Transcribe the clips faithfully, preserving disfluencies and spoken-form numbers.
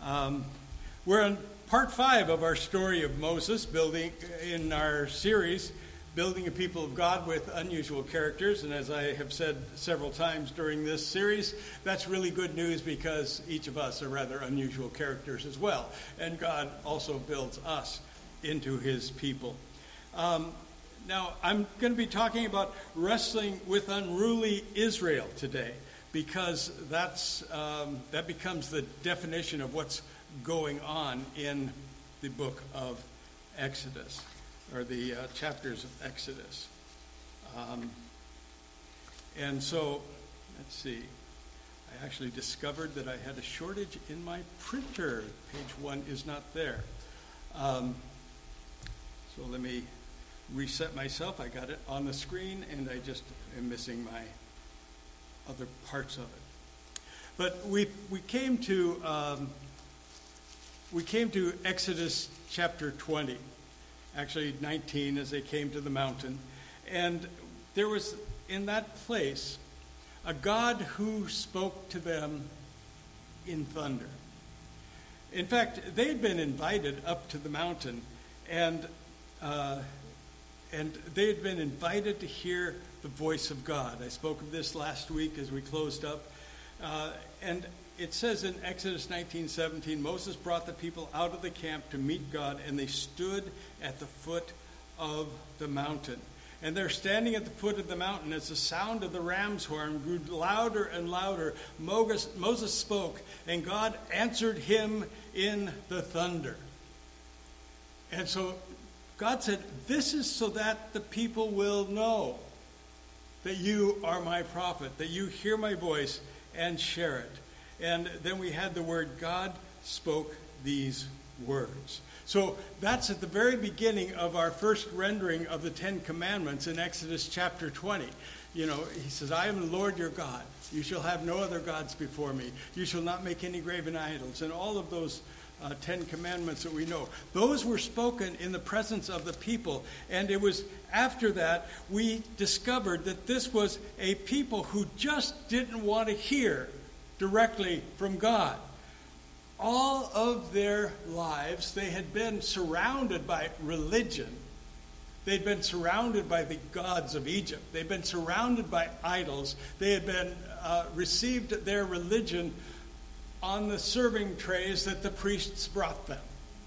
Um, we're on part five of our story of Moses, building in our series, Building a People of God with Unusual Characters. And as I have said several times during this series, that's really good news because each of us are rather unusual characters as well. And God also builds us into his people. Um, now, I'm going to be talking about wrestling with unruly Israel today, because that's um, that becomes the definition of what's going on in the book of Exodus, or the uh, chapters of Exodus. Um, and so, let's see. I actually discovered that I had a shortage in my printer. Page one is not there. Um, so let me reset myself. I got it on the screen, and I just am missing my other parts of it. But we we came to um, we came to Exodus chapter twenty, actually nineteen, as they came to the mountain, and there was in that place a God who spoke to them in thunder. In fact, they had been invited up to the mountain, and uh, and they had been invited to hear the voice of God. I spoke of this last week as we closed up. Uh, and it says in Exodus nineteen seventeen, Moses brought the people out of the camp to meet God, and they stood at the foot of the mountain. And they're standing at the foot of the mountain as the sound of the ram's horn grew louder and louder. Moses, Moses spoke, and God answered him in the thunder. And so God said, this is so that the people will know that you are my prophet, that you hear my voice and share it. And then we had the word, God spoke these words. So that's at the very beginning of our first rendering of the Ten Commandments in Exodus chapter twenty. You know, he says, I am the Lord your God. You shall have no other gods before me. You shall not make any graven idols. And all of those Uh, Ten Commandments that we know. Those were spoken in the presence of the people. And it was after that we discovered that this was a people who just didn't want to hear directly from God. All of their lives, they had been surrounded by religion. They'd been surrounded by the gods of Egypt. They'd been surrounded by idols. They had been uh, received their religion on the serving trays that the priests brought them.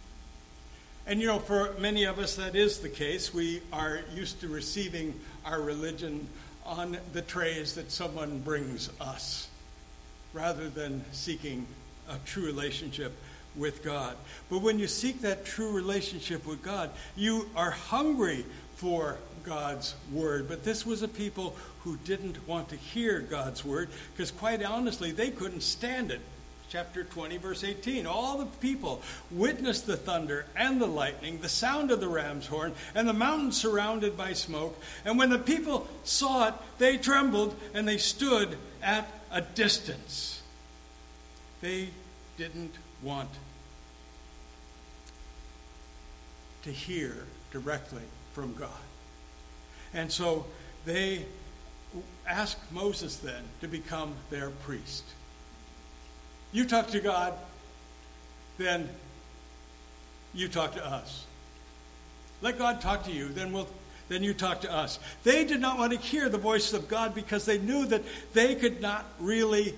And you know, for many of us that is the case. We are used to receiving our religion on the trays that someone brings us, rather than seeking a true relationship with God. But when you seek that true relationship with God, you are hungry for God's word. But this was a people who didn't want to hear God's word, because quite honestly, they couldn't stand it. Chapter twenty, verse eighteen, all the people witnessed the thunder and the lightning, the sound of the ram's horn, and the mountain surrounded by smoke. And when the people saw it, they trembled, and they stood at a distance. They didn't want to hear directly from God. And so they asked Moses then to become their priest. You talk to God, then you talk to us. Let God talk to you, then we'll then you talk to us. They did not want to hear the voice of God because they knew that they could not really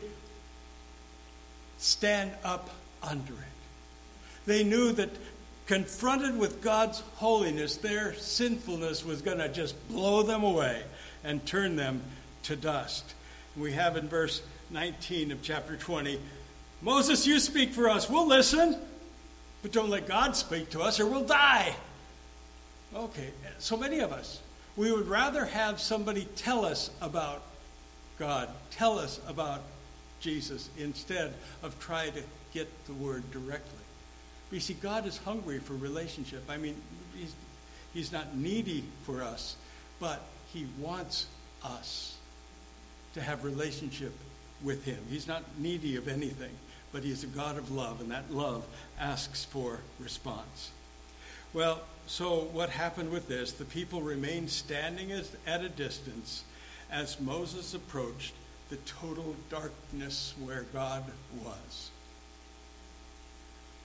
stand up under it. They knew that confronted with God's holiness, their sinfulness was going to just blow them away and turn them to dust. We have in verse nineteen of chapter twenty, Moses, you speak for us. We'll listen, but don't let God speak to us or we'll die. Okay, so many of us, we would rather have somebody tell us about God, tell us about Jesus, instead of try to get the word directly. But you see, God is hungry for relationship. I mean, he's, he's not needy for us, but he wants us to have relationship with him. He's not needy of anything, but he is a God of love, and that love asks for response. Well, so what happened with this? The people remained standing as, at a distance as Moses approached the total darkness where God was.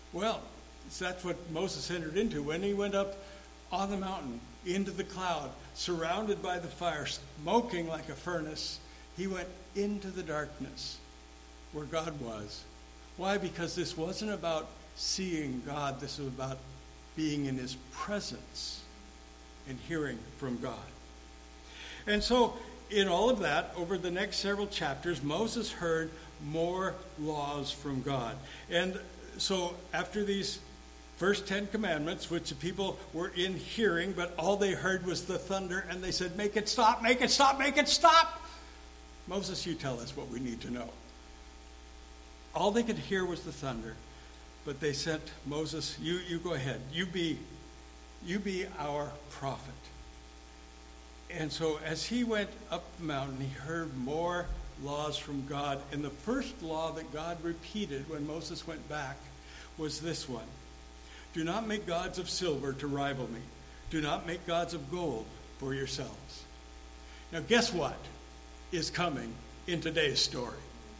Well, that's what Moses entered into when he went up on the mountain, into the cloud, surrounded by the fire, smoking like a furnace. He went into the darkness where God was. Why? Because this wasn't about seeing God. This was about being in his presence and hearing from God. And so, in all of that, over the next several chapters, Moses heard more laws from God. And so, after these first Ten Commandments, which the people were in hearing, but all they heard was the thunder, and they said, make it stop, make it stop, make it stop. Moses, you tell us what we need to know. All they could hear was the thunder, but they sent Moses, you, you go ahead, you be, you be our prophet. And so as he went up the mountain, he heard more laws from God. And the first law that God repeated when Moses went back was this one. Do not make gods of silver to rival me. Do not make gods of gold for yourselves. Now guess what is coming in today's story?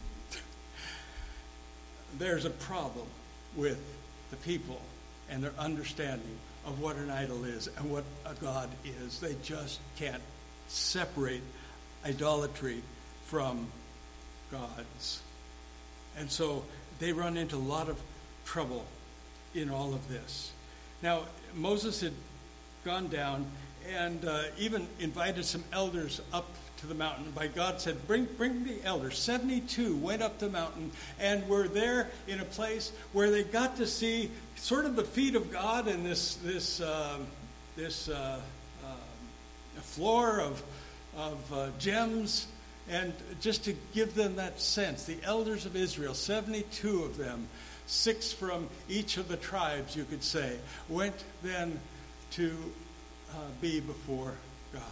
There's a problem with the people and their understanding of what an idol is and what a god is. They just can't separate idolatry from gods. And so they run into a lot of trouble in all of this. Now, Moses had gone down and uh, even invited some elders up to the mountain. By God said, bring bring the elders. seventy-two went up the mountain and were there in a place where they got to see sort of the feet of God and this this uh, this uh, uh, floor of of uh, gems, and just to give them that sense, the elders of Israel, seventy-two of them, six from each of the tribes, you could say, went then to uh, be before God.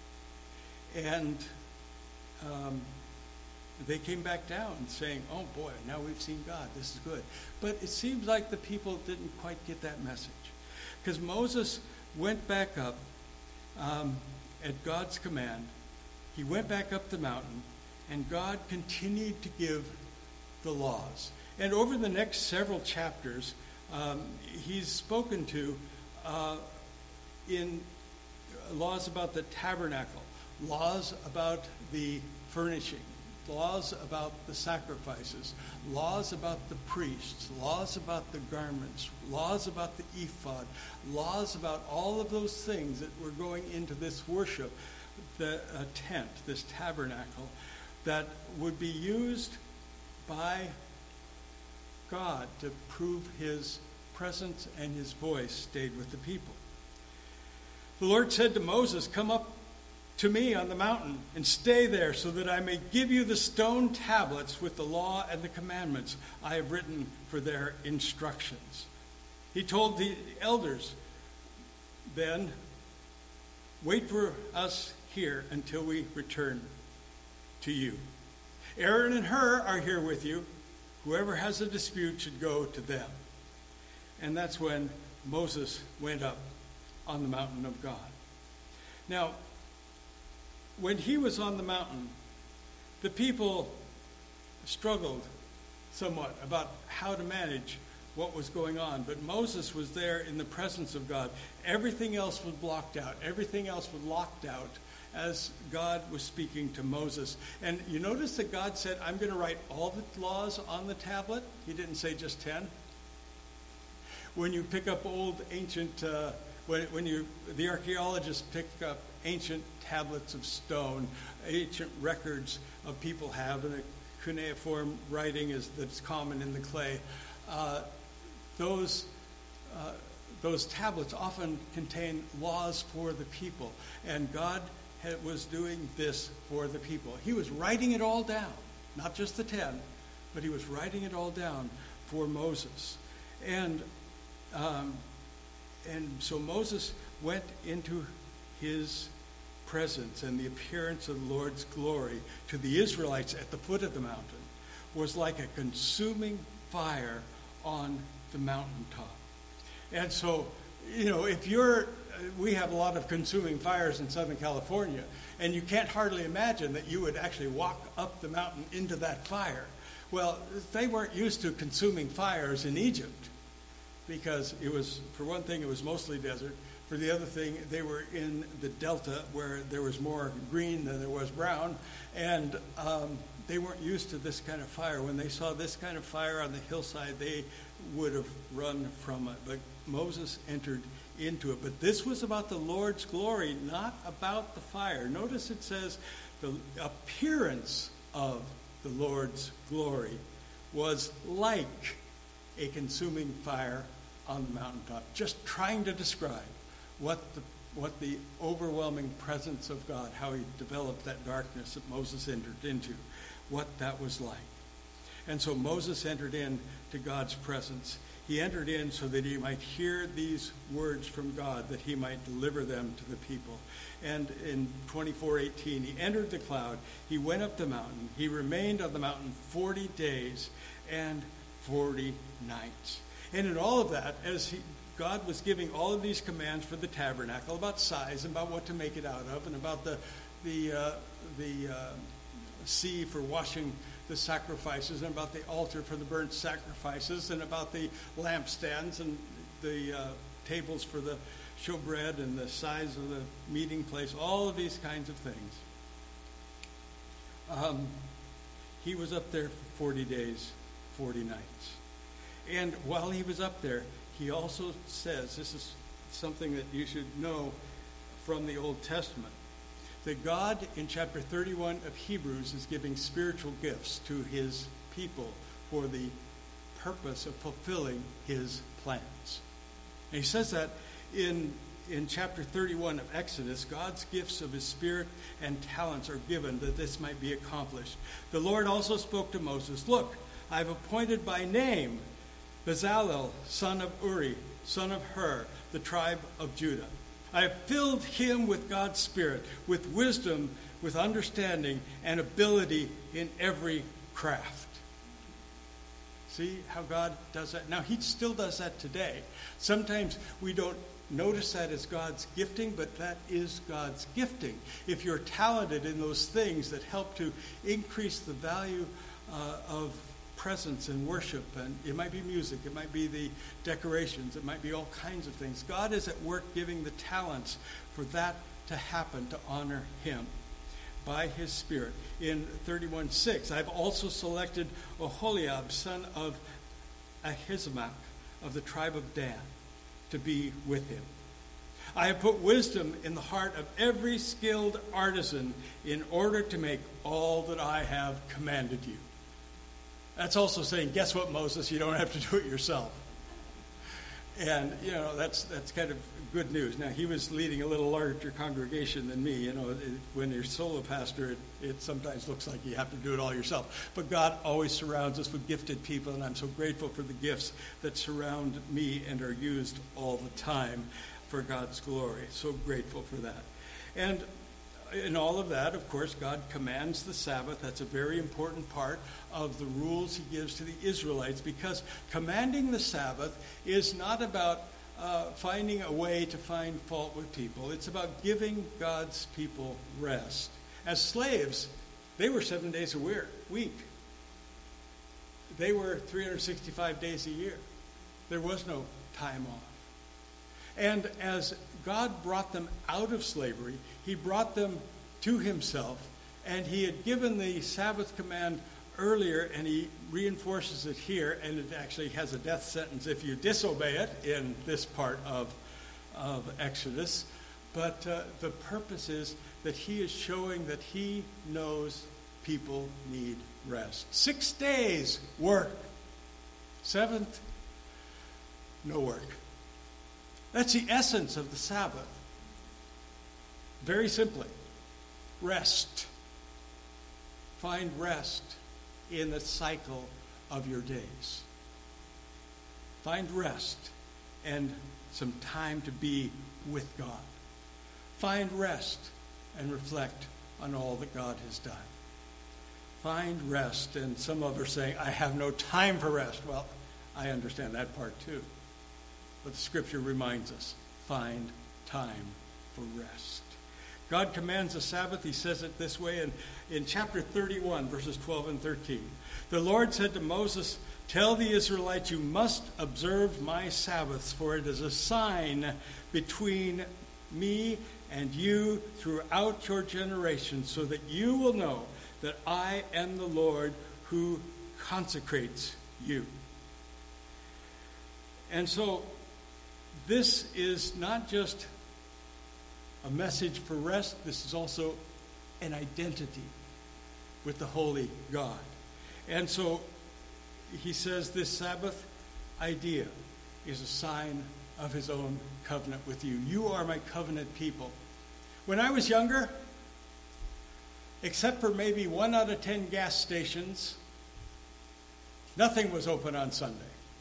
And um, they came back down saying, oh boy, now we've seen God. This is good. But it seems like the people didn't quite get that message. Because Moses went back up um, at God's command. He went back up the mountain, and God continued to give the laws. And over the next several chapters, um, he's spoken to uh, in laws about the tabernacle, laws about the furnishing, laws about the sacrifices, laws about the priests, laws about the garments, laws about the ephod, laws about all of those things that were going into this worship, the uh, tent, this tabernacle, that would be used by God to prove his presence and his voice stayed with the people. The Lord said to Moses, come up to me on the mountain and stay there so that I may give you the stone tablets with the law and the commandments I have written for their instructions. He told the elders then, wait for us here until we return to you. Aaron and Hur are here with you. Whoever has a dispute should go to them. And that's when Moses went up on the mountain of God. Now, when he was on the mountain, the people struggled somewhat about how to manage what was going on. But Moses was there in the presence of God. Everything else was blocked out. Everything else was locked out as God was speaking to Moses. And you notice that God said, I'm going to write all the laws on the tablet. He didn't say just ten. When you pick up old ancient, uh, when, when you, the archaeologists pick up ancient tablets of stone, ancient records of people have, and a cuneiform writing is that's common in the clay. Uh, those uh, those tablets often contain laws for the people, and God had, was doing this for the people. He was writing it all down, not just the ten, but he was writing it all down for Moses, and um, and so Moses went into his presence, and the appearance of the Lord's glory to the Israelites at the foot of the mountain was like a consuming fire on the mountaintop. And so, you know, if you're, we have a lot of consuming fires in Southern California, and you can't hardly imagine that you would actually walk up the mountain into that fire. Well, they weren't used to consuming fires in Egypt. because it was, for one thing, it was mostly desert. For the other thing, they were in the delta where there was more green than there was brown, and um, they weren't used to this kind of fire. When they saw this kind of fire on the hillside, they would have run from it. But Moses entered into it. But this was about the Lord's glory, not about the fire. Notice it says the appearance of the Lord's glory was like a consuming fire on the mountaintop, just trying to describe what the what the overwhelming presence of God, how he developed that darkness that Moses entered into, what that was like. And so Moses entered into God's presence. He entered in so that he might hear these words from God, that he might deliver them to the people. And in twenty-four eighteen, he entered the cloud. He went up the mountain. He remained on the mountain forty days and forty nights. And in all of that, as he, God was giving all of these commands for the tabernacle about size and about what to make it out of, and about the the uh, the uh, sea for washing the sacrifices, and about the altar for the burnt sacrifices, and about the lampstands and the uh, tables for the showbread and the size of the meeting place, all of these kinds of things. Um, he was up there for forty days, forty nights. And while he was up there, he also says, this is something that you should know from the Old Testament, that God in chapter thirty-one of Hebrews is giving spiritual gifts to his people for the purpose of fulfilling his plans. And he says that in, in chapter thirty-one of Exodus, God's gifts of his spirit and talents are given that this might be accomplished. The Lord also spoke to Moses, "Look, I've appointed by name Bezalel, son of Uri, son of Hur, the tribe of Judah. I have filled him with God's Spirit, with wisdom, with understanding, and ability in every craft." See how God does that? Now, he still does that today. Sometimes we don't notice that as God's gifting, but that is God's gifting. If you're talented in those things that help to increase the value uh, of presence and worship, and it might be music, it might be the decorations, it might be all kinds of things. God is at work giving the talents for that to happen, to honor him by his Spirit. In thirty-one six, I've also selected Oholiab, son of Ahisamach, of the tribe of Dan, to be with him. I have put wisdom in the heart of every skilled artisan in order to make all that I have commanded you. That's also saying, guess what, Moses? You don't have to do it yourself. And, you know, that's that's kind of good news. Now, he was leading a little larger congregation than me. You know, it, when you're solo pastor, it, it sometimes looks like you have to do it all yourself. But God always surrounds us with gifted people, and I'm so grateful for the gifts that surround me and are used all the time for God's glory. So grateful for that. And in all of that, of course, God commands the Sabbath. That's a very important part of the rules he gives to the Israelites, because commanding the Sabbath is not about uh, finding a way to find fault with people. It's about giving God's people rest. As slaves, they were seven days a week. They were three hundred sixty-five days a year. There was no time off. And as God brought them out of slavery, he brought them to himself, and he had given the Sabbath command earlier, and he reinforces it here, and it actually has a death sentence if you disobey it in this part of, of Exodus. But uh, the purpose is that he is showing that he knows people need rest. Six days work. Seventh, no work. That's the essence of the Sabbath. Very simply, rest. Find rest in the cycle of your days. Find rest and some time to be with God. Find rest and reflect on all that God has done. Find rest, and some of us are saying, I have no time for rest. Well, I understand that part too. But the scripture reminds us, find time for rest. God commands the Sabbath. He says it this way in, in chapter thirty-one, verses twelve and thirteen. The Lord said to Moses, Tell the Israelites, you must observe my Sabbaths, for it is a sign between me and you throughout your generations, so that you will know that I am the Lord who consecrates you. And so this is not just a message for rest, this is also an identity with the holy God. And so he says this Sabbath idea is a sign of his own covenant with you. You are my covenant people. When I was younger, except for maybe one out of ten gas stations, nothing was open on Sunday.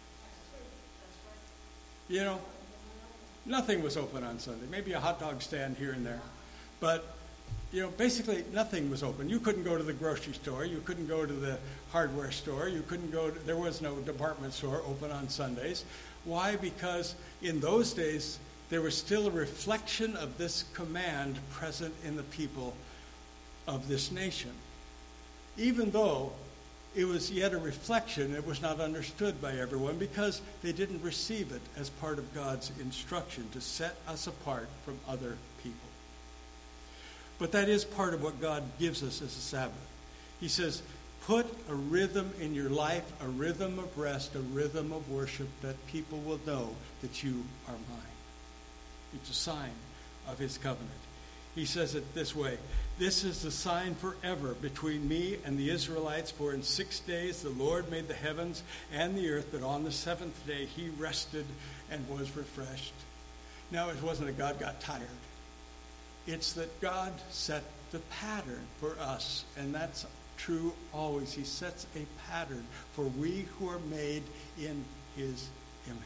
You know, nothing was open on Sunday. Maybe a hot dog stand here and there. But, you know, basically nothing was open. You couldn't go to the grocery store. You couldn't go to the hardware store. You couldn't go to, there was no department store open on Sundays. Why? Because in those days, there was still a reflection of this command present in the people of this nation. Even though it was yet a reflection, it was not understood by everyone because they didn't receive it as part of God's instruction to set us apart from other people. But that is part of what God gives us as a Sabbath. He says, put a rhythm in your life, a rhythm of rest, a rhythm of worship that people will know that you are mine. It's a sign of his covenant. He says it this way, this is the sign forever between me and the Israelites, for in six days the Lord made the heavens and the earth, but on the seventh day he rested and was refreshed. Now it wasn't that God got tired. It's that God set the pattern for us, and that's true always. He sets a pattern for we who are made in his image.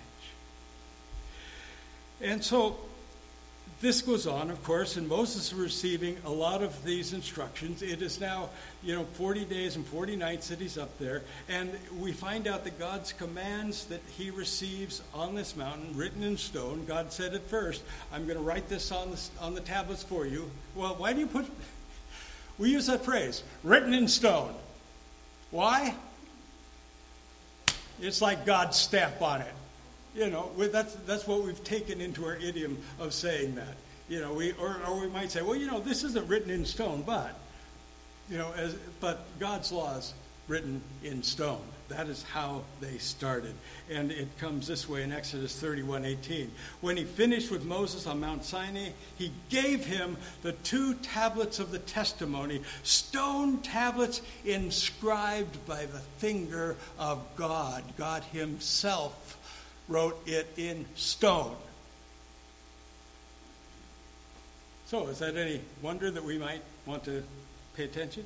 And so this goes on, of course, and Moses is receiving a lot of these instructions. It is now, you know, forty days and forty nights that he's up there, and we find out that God's commands that he receives on this mountain, written in stone. God said at first, I'm going to write this on the, on the tablets for you. Well, why do you put, we use that phrase, written in stone. Why? It's like God's stamp on it. You know, that's that's what we've taken into our idiom of saying that. You know, we or, or we might say, well, you know, this isn't written in stone, but you know, as but God's laws written in stone. That is how they started, and it comes this way in Exodus thirty-one eighteen. When he finished with Moses on Mount Sinai, he gave him the two tablets of the testimony, stone tablets inscribed by the finger of God. God himself wrote it in stone. So, is that any wonder that we might want to pay attention?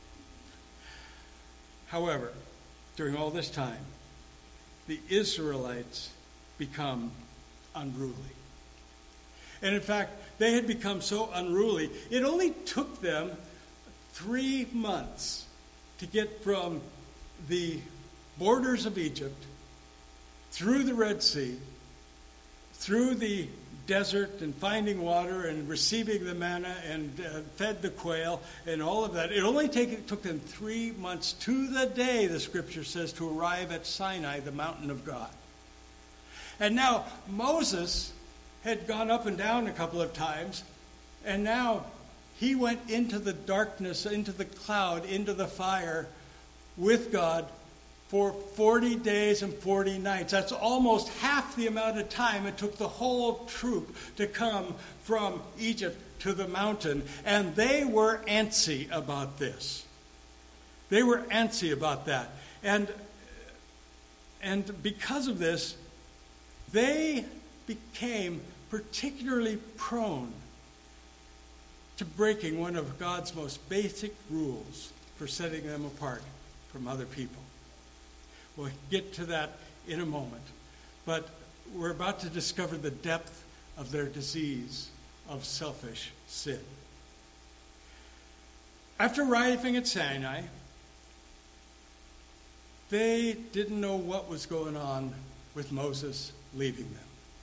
However, during all this time, the Israelites become unruly. And in fact, they had become so unruly, it only took them three months to get from the borders of Egypt through the Red Sea, through the desert and finding water and receiving the manna and uh, fed the quail and all of that. It only take, took them three months to the day, the scripture says, to arrive at Sinai, the mountain of God. And now Moses had gone up and down a couple of times, and now he went into the darkness, into the cloud, into the fire with God for forty days and forty nights. That's almost half the amount of time it took the whole troop to come from Egypt to the mountain. And they were antsy about this. They were antsy about that. And, and because of this, they became particularly prone to breaking one of God's most basic rules for setting them apart from other people. We'll get to that in a moment. But we're about to discover the depth of their disease of selfish sin. After arriving at Sinai, they didn't know what was going on with Moses leaving them.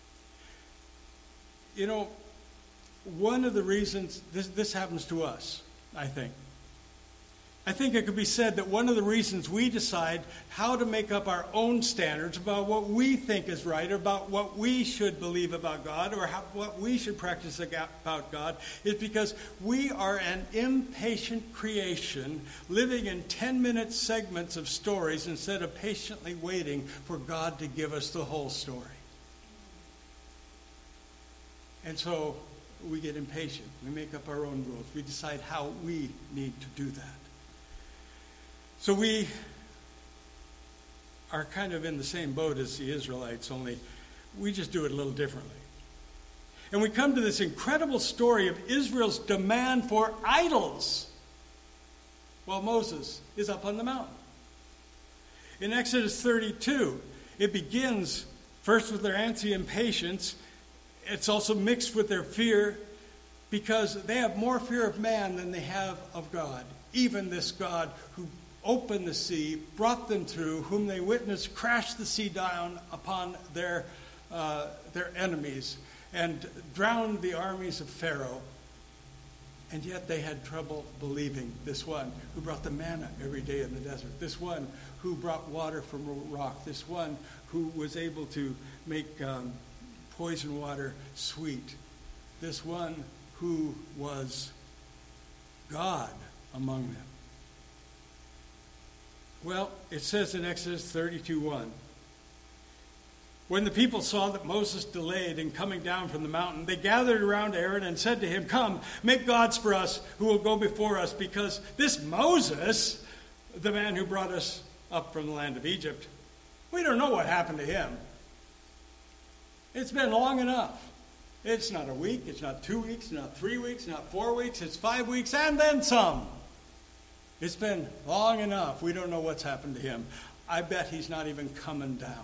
You know, one of the reasons this, this happens to us, I think, I think it could be said that one of the reasons we decide how to make up our own standards about what we think is right, or about what we should believe about God, or how, what we should practice about God, is because we are an impatient creation living in ten-minute segments of stories instead of patiently waiting for God to give us the whole story. And so we get impatient. We make up our own rules. We decide how we need to do that. So we are kind of in the same boat as the Israelites, only we just do it a little differently. And we come to this incredible story of Israel's demand for idols while Moses is up on the mountain. In Exodus thirty-two, it begins first with their antsy impatience. It's also mixed with their fear, because they have more fear of man than they have of God. Even this God who opened the sea, brought them through, whom they witnessed crash the sea down upon their uh, their enemies and drowned the armies of Pharaoh. And yet they had trouble believing this one who brought the manna every day in the desert, this one who brought water from a rock, this one who was able to make um, poison water sweet, this one who was God among them. Well, it says in Exodus thirty-two one, when the people saw that Moses delayed in coming down from the mountain, they gathered around Aaron and said to him, "Come, make gods for us who will go before us, because this Moses, the man who brought us up from the land of Egypt, we don't know what happened to him. It's been long enough. It's not a week, it's not two weeks, not three weeks, not four weeks, it's five weeks and then some. It's been long enough. We don't know what's happened to him. I bet he's not even coming down."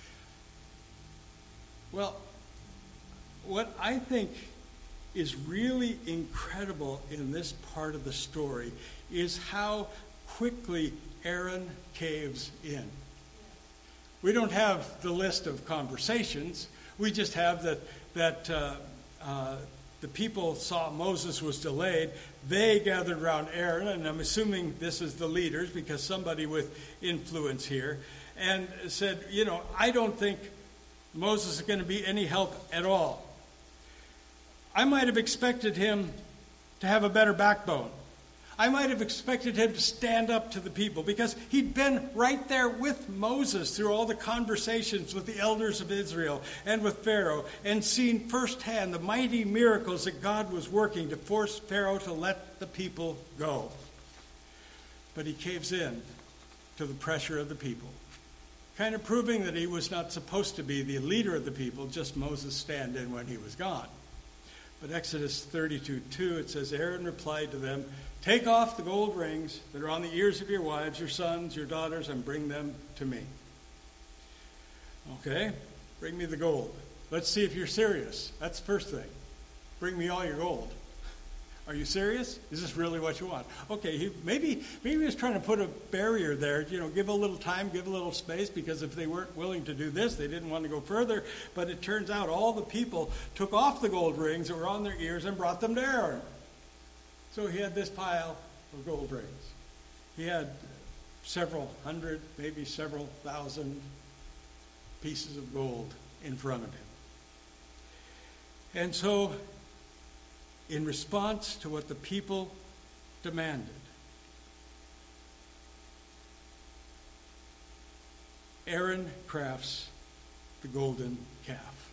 Well, what I think is really incredible in this part of the story is how quickly Aaron caves in. We don't have the list of conversations. We just have that that uh, uh, the people saw Moses was delayed. They gathered around Aaron, and I'm assuming this is the leaders, because somebody with influence here, and said, you know, I don't think Moses is going to be any help at all. I might have expected him to have a better backbone. I might have expected him to stand up to the people, because he'd been right there with Moses through all the conversations with the elders of Israel and with Pharaoh, and seen firsthand the mighty miracles that God was working to force Pharaoh to let the people go. But he caves in to the pressure of the people, kind of proving that he was not supposed to be the leader of the people, just Moses stand in when he was gone. But Exodus thirty-two two, it says, Aaron replied to them, "Take off the gold rings that are on the ears of your wives, your sons, your daughters, and bring them to me." Okay, bring me the gold. Let's see if you're serious. That's the first thing. Bring me all your gold. Are you serious? Is this really what you want? Okay, he, maybe maybe he was trying to put a barrier there, you know, give a little time, give a little space, because if they weren't willing to do this, they didn't want to go further. But it turns out all the people took off the gold rings that were on their ears and brought them to Aaron. So he had this pile of gold rings. He had several hundred, maybe several thousand pieces of gold in front of him. And so, in response to what the people demanded, Aaron crafts the golden calf.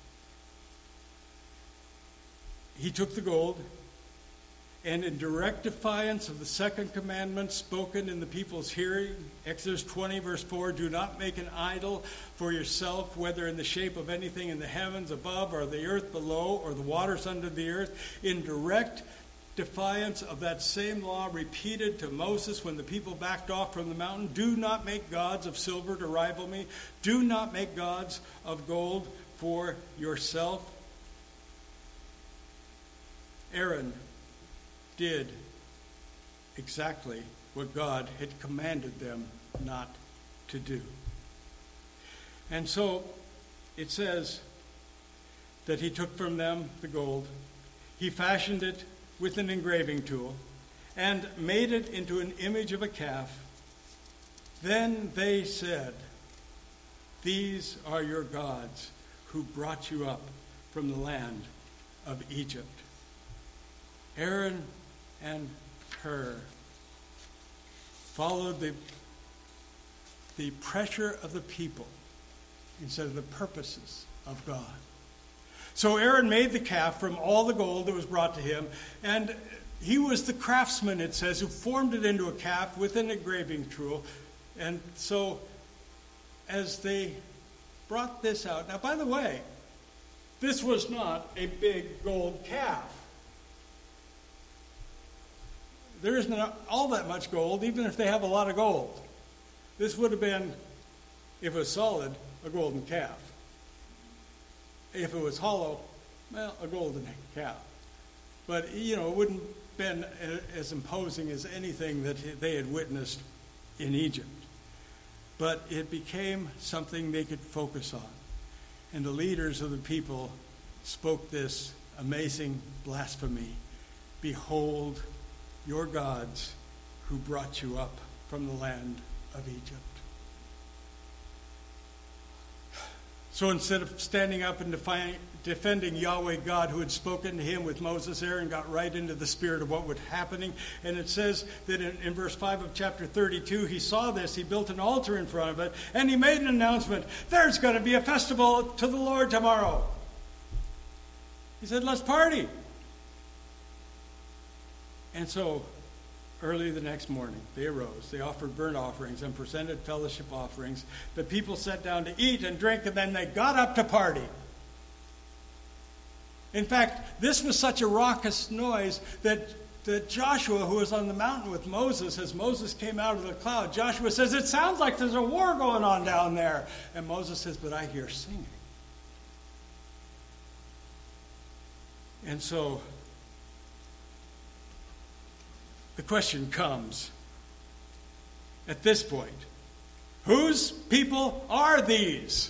He took the gold, and in direct defiance of the second commandment spoken in the people's hearing, Exodus twenty, verse four, "Do not make an idol for yourself, whether in the shape of anything in the heavens above, or the earth below, or the waters under the earth," in direct defiance of that same law repeated to Moses when the people backed off from the mountain. "Do not make gods of silver to rival me. Do not make gods of gold for yourself." Aaron did exactly what God had commanded them not to do. And so it says that he took from them the gold. He fashioned it with an engraving tool and made it into an image of a calf. Then they said, "These are your gods who brought you up from the land of Egypt." Aaron and Hur followed the, the pressure of the people instead of the purposes of God. So Aaron made the calf from all the gold that was brought to him, and he was the craftsman, it says, who formed it into a calf with an engraving tool. And so as they brought this out, now by the way, this was not a big gold calf. There isn't all that much gold, even if they have a lot of gold. This would have been, if it was solid, a golden calf. If it was hollow, well, a golden calf. But, you know, it wouldn't have been as imposing as anything that they had witnessed in Egypt. But it became something they could focus on. And the leaders of the people spoke this amazing blasphemy. "Behold, your gods who brought you up from the land of Egypt." So instead of standing up and defi- defending Yahweh God who had spoken to him with Moses, Aaron got right into the spirit of what was happening. And it says that in, in verse five of chapter thirty-two, he saw this, he built an altar in front of it, and he made an announcement. "There's going to be a festival to the Lord tomorrow." He said, "Let's party." And so, early the next morning, they arose. They offered burnt offerings and presented fellowship offerings. The people sat down to eat and drink, and then they got up to party. In fact, this was such a raucous noise that, that Joshua, who was on the mountain with Moses, as Moses came out of the cloud, Joshua says, "It sounds like there's a war going on down there." And Moses says, "But I hear singing." And so the question comes at this point, whose people are these?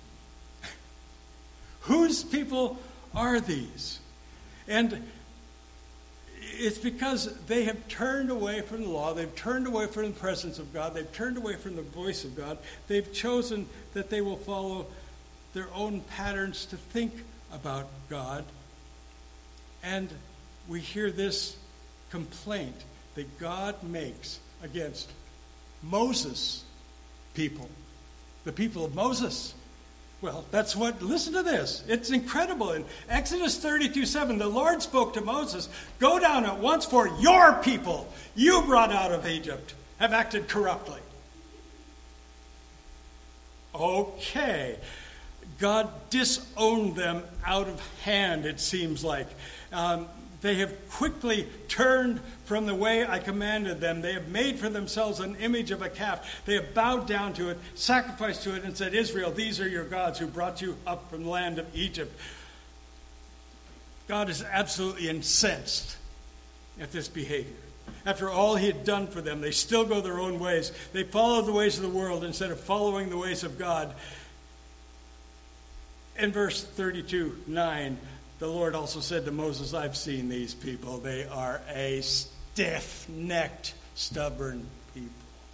Whose people are these? And it's because they have turned away from the law. They've turned away from the presence of God. They've turned away from the voice of God. They've chosen that they will follow their own patterns to think about God. And we hear this complaint that God makes against Moses' people, the people of Moses. Well, that's what, listen to this. It's incredible. In Exodus thirty-two seven, the Lord spoke to Moses, "Go down at once, for your people you brought out of Egypt have acted corruptly." Okay. God disowned them out of hand, it seems like. Um, they have quickly turned from the way I commanded them. They have made for themselves an image of a calf. They have bowed down to it, sacrificed to it, and said, "Israel, these are your gods who brought you up from the land of Egypt." God is absolutely incensed at this behavior. After all he had done for them, they still go their own ways. They follow the ways of the world instead of following the ways of God. In verse thirty-two nine, the Lord also said to Moses, "I've seen these people. They are a stiff-necked, stubborn people."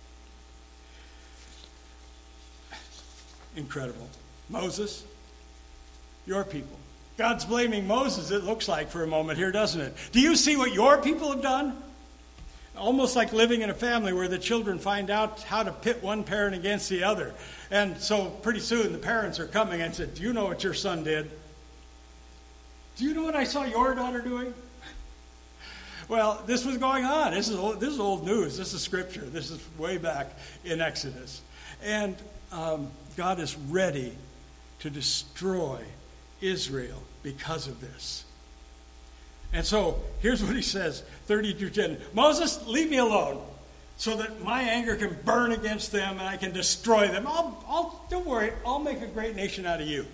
Incredible. Moses, your people. God's blaming Moses, it looks like, for a moment here, doesn't it? Do you see what your people have done? Almost like living in a family where the children find out how to pit one parent against the other. And so pretty soon the parents are coming and said, "Do you know what your son did? Do you know what I saw your daughter doing?" Well, this was going on. This is old, this is old news. This is scripture. This is way back in Exodus. And um, God is ready to destroy Israel because of this. And so here's what he says, thirty-two ten. "Moses, leave me alone so that my anger can burn against them and I can destroy them. I'll, I'll, don't worry, I'll make a great nation out of you."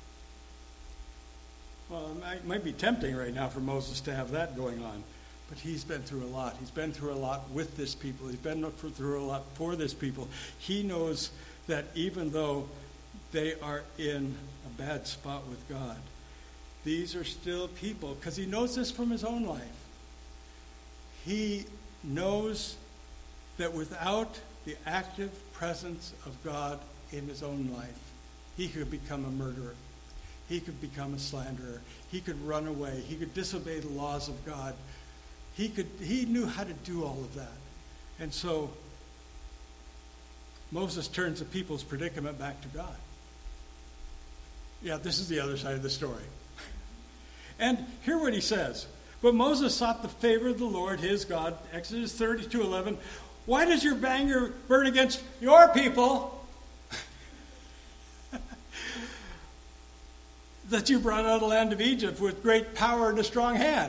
Well, it might, might be tempting right now for Moses to have that going on. But he's been through a lot. He's been through a lot with this people. He's been through a lot for this people. He knows that even though they are in a bad spot with God, these are still people, because he knows this from his own life. He knows that without the active presence of God in his own life, he could become a murderer. He could become a slanderer. He could run away. He could disobey the laws of God. He could. He knew how to do all of that. And so Moses turns the people's predicament back to God. Yeah, this is the other side of the story. And hear what he says. But Moses sought the favor of the Lord his God. Exodus thirty-two eleven. Why does your anger burn against your people that you brought out of the land of Egypt with great power and a strong hand?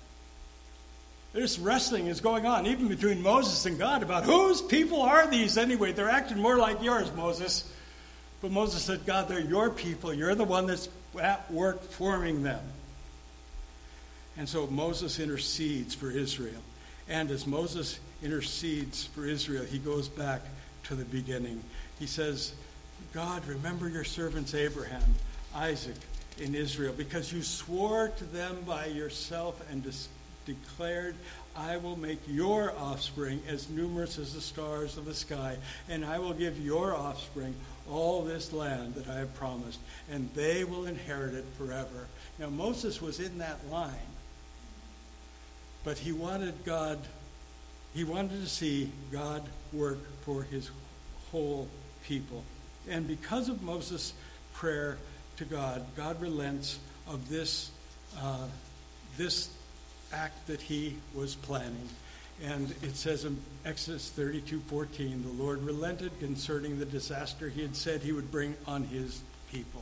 This wrestling is going on even between Moses and God about whose people are these anyway? They're acting more like yours, Moses. But Moses said, God, they're your people. You're the one that's at work forming them. And so Moses intercedes for Israel. And as Moses intercedes for Israel, he goes back to the beginning. He says, God, remember your servants Abraham, Isaac, in Israel, because you swore to them by yourself and dis- declared, I will make your offspring as numerous as the stars of the sky, and I will give your offspring all this land that I have promised, and they will inherit it forever. Now, Moses was in that line, but he wanted God, he wanted to see God work for his whole people. And because of Moses' prayer to God, God relents of this uh, this act that he was planning. And it says in Exodus thirty-two fourteen, the Lord relented concerning the disaster he had said he would bring on his people.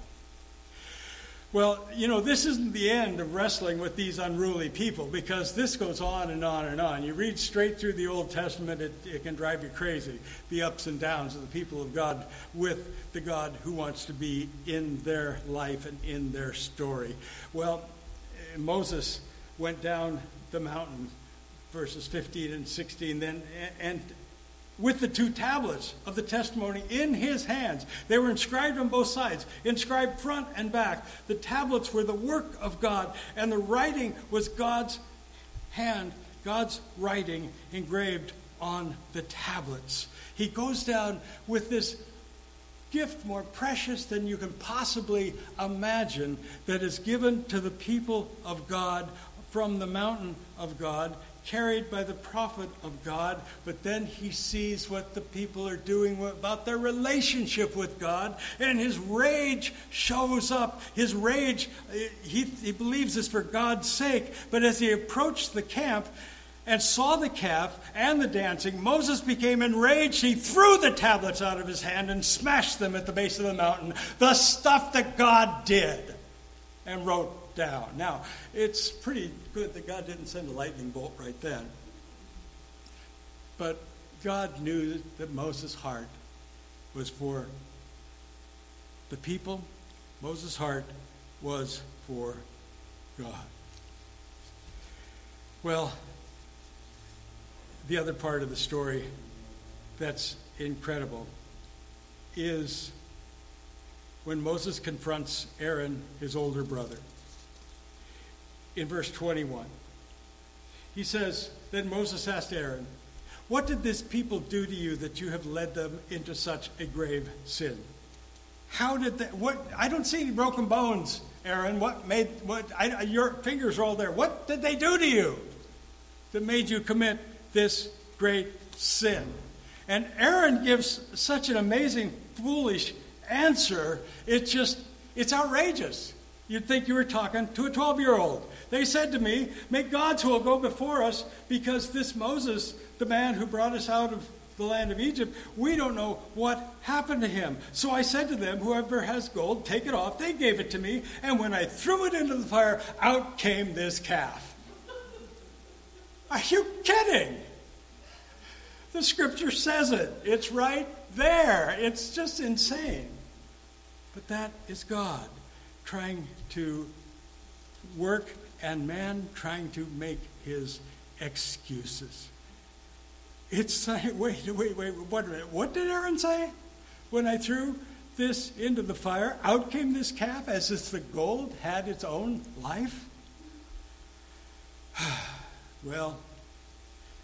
Well, you know, this isn't the end of wrestling with these unruly people, because this goes on and on and on. You read straight through the Old Testament, it, it can drive you crazy, the ups and downs of the people of God with the God who wants to be in their life and in their story. Well, Moses went down the mountain, verses fifteen and sixteen, then, and with the two tablets of the testimony in his hands. They were inscribed on both sides, inscribed front and back. The tablets were the work of God, and the writing was God's hand, God's writing engraved on the tablets. He goes down with this gift more precious than you can possibly imagine that is given to the people of God from the mountain of God, carried by the prophet of God. But then he sees what the people are doing about their relationship with God, and his rage shows up. His rage, he, he believes, is for God's sake. But as he approached the camp and saw the calf and the dancing, Moses became enraged. He threw the tablets out of his hand and smashed them at the base of the mountain, the stuff that God did, and wrote down. Now, it's pretty good that God didn't send a lightning bolt right then. But God knew that Moses' heart was for the people. Moses' heart was for God. Well, the other part of the story that's incredible is when Moses confronts Aaron, his older brother. In verse twenty-one, he says, then Moses asked Aaron, what did this people do to you that you have led them into such a grave sin? How did they, what, I don't see any broken bones, Aaron. What made, what, I, your fingers are all there. What did they do to you that made you commit this great sin? And Aaron gives such an amazing, foolish answer. It's just, it's outrageous. You'd think you were talking to a twelve-year-old. They said to me, make gods who will go before us, because this Moses, the man who brought us out of the land of Egypt, we don't know what happened to him. So I said to them, whoever has gold, take it off. They gave it to me, and when I threw it into the fire, out came this calf. Are you kidding? The scripture says it. It's right there. It's just insane. But that is God trying to work, and man trying to make his excuses. It's like, wait, wait, wait, wait a minute. What did Aaron say? When I threw this into the fire, out came this calf as if the gold had its own life? Well,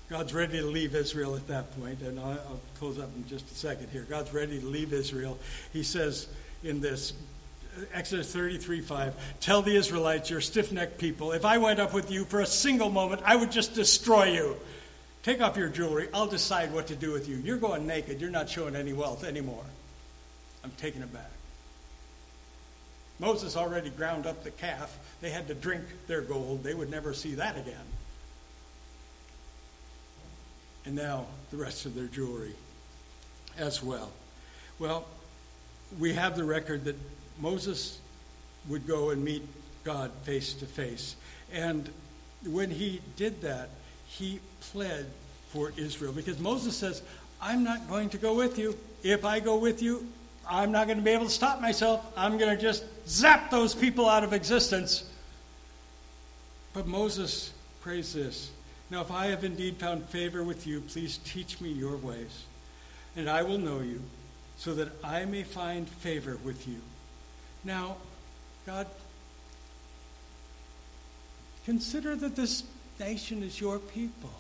God's ready to leave Israel at that point, and I'll, I'll close up in just a second here. God's ready to leave Israel. He says in this, Exodus thirty-three five, tell the Israelites, you're stiff-necked people, if I went up with you for a single moment, I would just destroy you. Take off your jewelry. I'll decide what to do with you. You're going naked. You're not showing any wealth anymore. I'm taking it back. Moses already ground up the calf. They had to drink their gold. They would never see that again. And now the rest of their jewelry as well. Well, we have the record that Moses would go and meet God face to face. And when he did that, he pled for Israel. Because Moses says, I'm not going to go with you. If I go with you, I'm not going to be able to stop myself. I'm going to just zap those people out of existence. But Moses prays this, now if I have indeed found favor with you, please teach me your ways, and I will know you, so that I may find favor with you. Now, God, consider that this nation is your people.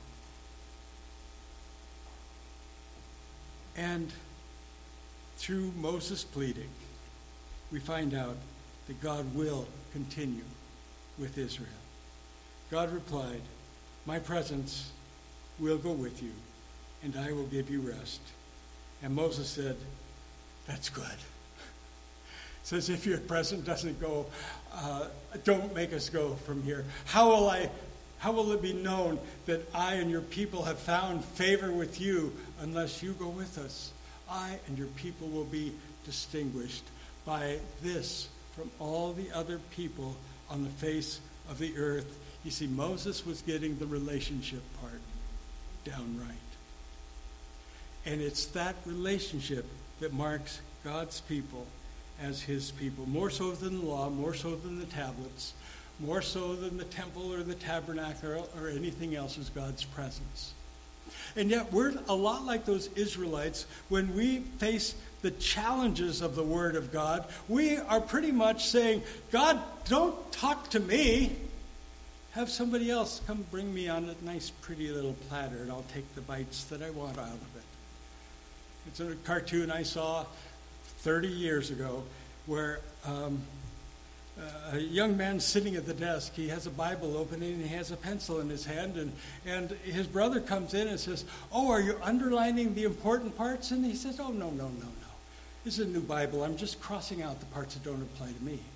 And through Moses' pleading, we find out that God will continue with Israel. God replied, my presence will go with you, and I will give you rest. And Moses said, that's good. Says, if your presence doesn't go, uh, don't make us go from here. How will I, how will it be known that I and your people have found favor with you unless you go with us? I and your people will be distinguished by this from all the other people on the face of the earth. You see, Moses was getting the relationship part down right. And it's that relationship that marks God's people as his people, more so than the law, more so than the tablets, more so than the temple or the tabernacle or anything else, is God's presence. And yet we're a lot like those Israelites. When we face the challenges of the Word of God, we are pretty much saying, God, don't talk to me. Have somebody else come bring me on a nice, pretty little platter, and I'll take the bites that I want out of it. It's a cartoon I saw thirty years ago where um, a young man sitting at the desk, he has a Bible open and he has a pencil in his hand, and, and his brother comes in and says, oh, are you underlining the important parts? And he says, oh, no, no, no, no. This is a new Bible. I'm just crossing out the parts that don't apply to me.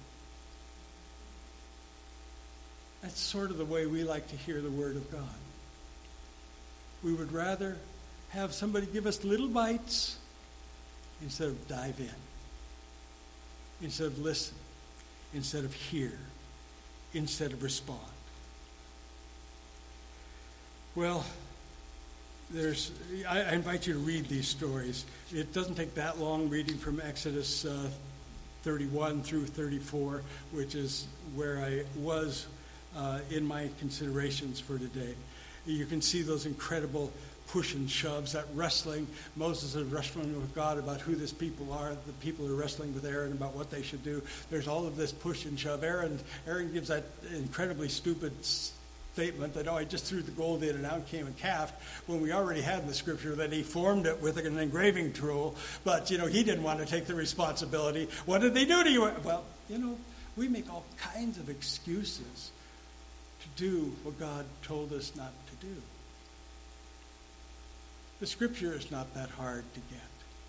That's sort of the way we like to hear the Word of God. We would rather have somebody give us little bites instead of dive in, instead of listen, instead of hear, instead of respond. Well, there's. I, I invite you to read these stories. It doesn't take that long reading from Exodus uh, thirty-one through thirty-four, which is where I was uh, in my considerations for today. You can see those incredible push and shoves, that wrestling. Moses is wrestling with God about who this people are. The people are wrestling with Aaron about what they should do. There's all of this push and shove. Aaron, Aaron gives that incredibly stupid statement that, oh, I just threw the gold in and out came a calf, when we already had in the scripture that he formed it with an engraving tool. But, you know, he didn't want to take the responsibility. What did they do to you? Well, you know, we make all kinds of excuses to do what God told us not to do. The scripture is not that hard to get.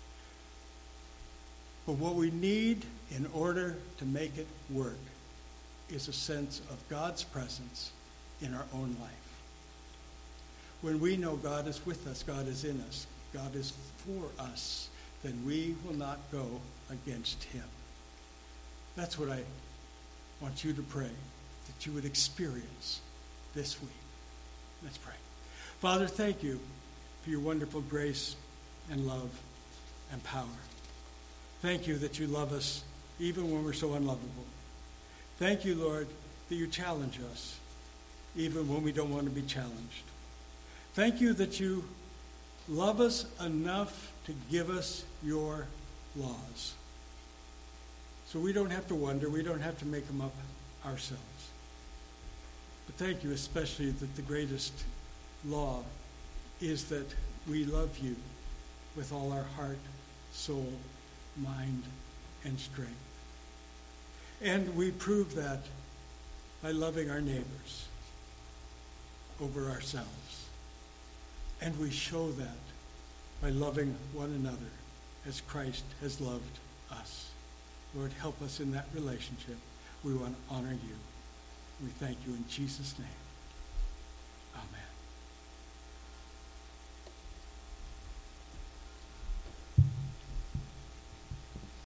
But what we need in order to make it work is a sense of God's presence in our own life. When we know God is with us, God is in us, God is for us, then we will not go against him. That's what I want you to pray, that you would experience this week. Let's pray. Father, thank you for your wonderful grace and love and power. Thank you that you love us even when we're so unlovable. Thank you, Lord, that you challenge us even when we don't want to be challenged. Thank you that you love us enough to give us your laws. So we don't have to wonder, we don't have to make them up ourselves. But thank you especially that the greatest law is that we love you with all our heart, soul, mind, and strength. And we prove that by loving our neighbors over ourselves. And we show that by loving one another as Christ has loved us. Lord, help us in that relationship. We want to honor you. We thank you in Jesus' name.